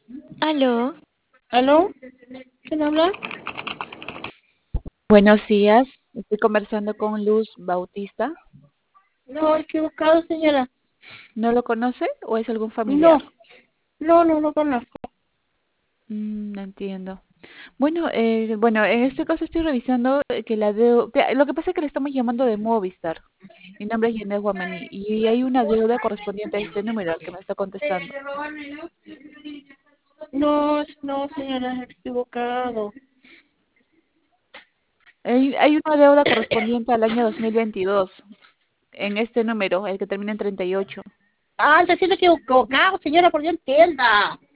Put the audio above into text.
Aló, ¿Aló? ¿Quién habla? buenos días. Estoy conversando con Luz Bautista. No, equivocado, señora. ¿No lo conoce o es algún No, familiar? no lo conozco. No entiendo. Bueno, en este caso estoy revisando que la deuda. Lo que pasa es que le estamos llamando de Movistar. Mi nombre es Yanez Guamani y hay una deuda correspondiente a este número al que me está contestando. No, no, señora, equivocado. Hay una deuda correspondiente al año 2022 en este número, el que termina en 38. Ah, está siendo equivocado, señora, por Dios entienda.